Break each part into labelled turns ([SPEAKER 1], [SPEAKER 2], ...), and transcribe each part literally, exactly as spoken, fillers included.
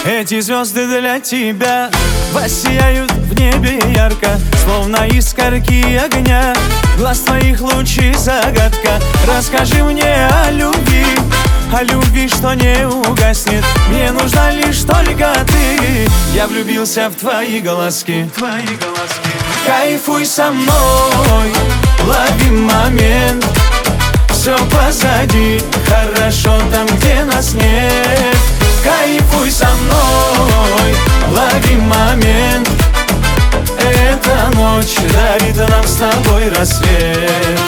[SPEAKER 1] Эти звезды для тебя воссияют в небе ярко, словно искорки огня. Глаз твоих лучей загадка. Расскажи мне о любви, о любви, что не угаснет. Мне нужна лишь только ты. Я влюбился в твои голоски, твои голоски. Кайфуй со мной, лови момент. Все позади, хорошо там, где нас нет. Кайфуй со мной, лови момент. Эта ночь дарит нам с тобой рассвет.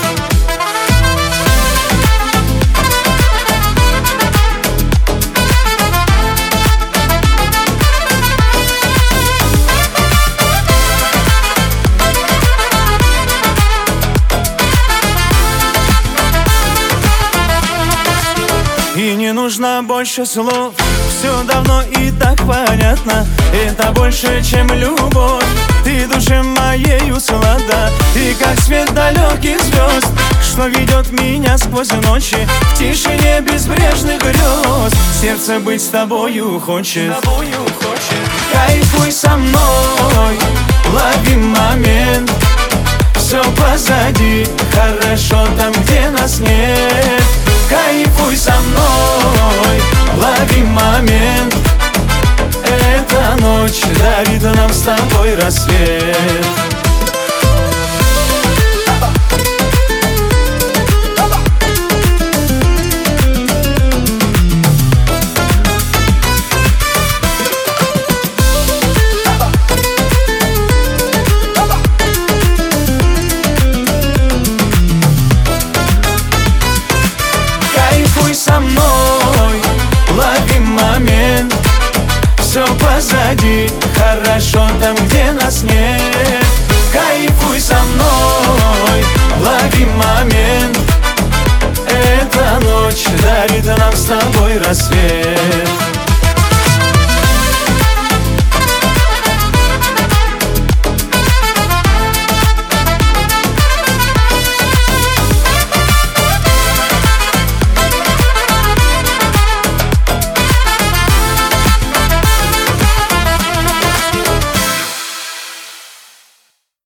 [SPEAKER 1] И не нужно больше слов, все давно и так понятно. Это больше, чем любовь, ты душе моею сладка. Ты как свет далеких звезд, что ведет меня сквозь ночи, в тишине безбрежных грез. Сердце быть с тобою хочет, с тобою хочет. Кайфуй со мной, лови момент. Все позади, хорошо там, где нас нет. Кайфуй со мной, лови момент. Эта ночь дарит нам с тобой рассвет. Со мной, лови момент. Все позади, хорошо там, где нас нет. Кайфуй со мной, лови момент. Эта ночь дарит нам с тобой рассвет.